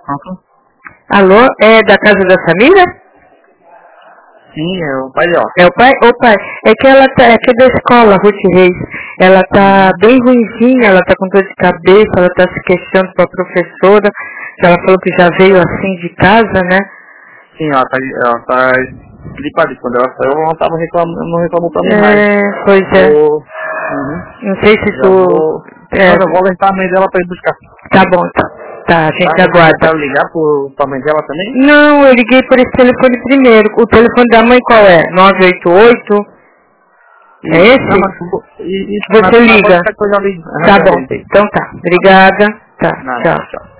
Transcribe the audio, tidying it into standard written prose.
Pronto. Alô, é da casa da Samira? Sim, é o pai dela. É o pai? Ô pai, é que ela tá, é que é da escola, Ruth Reis. Ela tá bem ruimzinha, ela tá com dor de cabeça, ela tá se queixando pra professora. Ela falou que já veio assim de casa, né? Sim, ela tá gripada. Quando ela saiu, ela não reclamou pra mim mais. Pois é. Não sei se Já tu... vou... Mas eu vou alertar a mãe dela pra ir buscar. Tá bom, então. Tá, a gente aguarda. Você quer ligar pra mãe dela também? Não, eu liguei por esse telefone primeiro. O telefone da mãe qual é? 988? É esse? Não, mas Você liga. Coisa ali. Tá bom. Então tá. Obrigada. Tá, Nada, tchau. tchau.